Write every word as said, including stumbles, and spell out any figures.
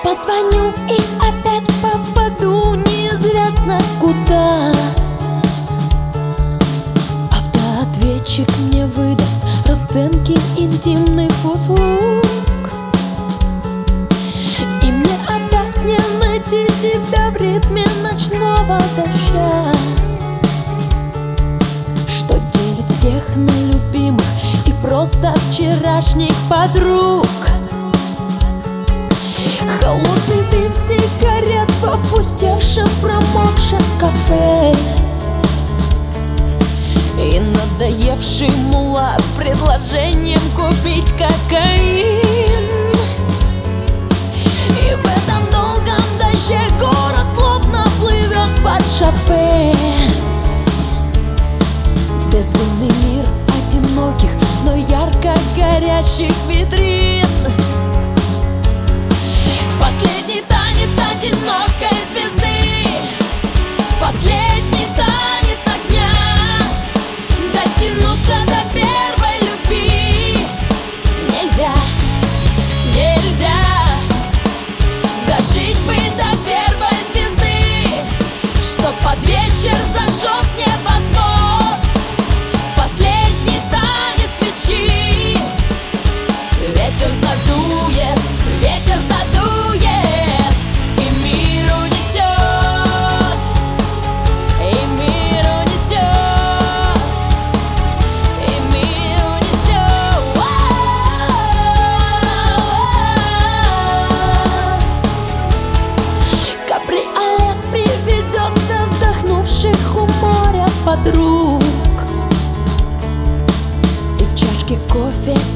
Позвоню и опять попаду неизвестно куда. Автоответчик мне выдаст расценки интимных услуг, и мне опять не найти тебя в ритме ночного дождя, что делит всех на любимых и просто вчерашних подруг. Холодный дым сигарет в опустевшем промокшем кафе, и надоевший мулат с предложением купить кокаин. И в этом долгом дожде город словно плывет под шоссе. Безумный мир одиноких, но ярко горящих витрин. Последний танец одинокой звезды, последний танец огня. Дотянуться до первой любви нельзя, нельзя. Дожить бы до первой звезды, что под вечер зажжет небосвод. Последний танец свечи. Ветер задует, ветер задует, и мир унесет, и мир унесет, и мир унесет. Кабриолет привезет отдохнувших у моря подруг, и в чашке кофе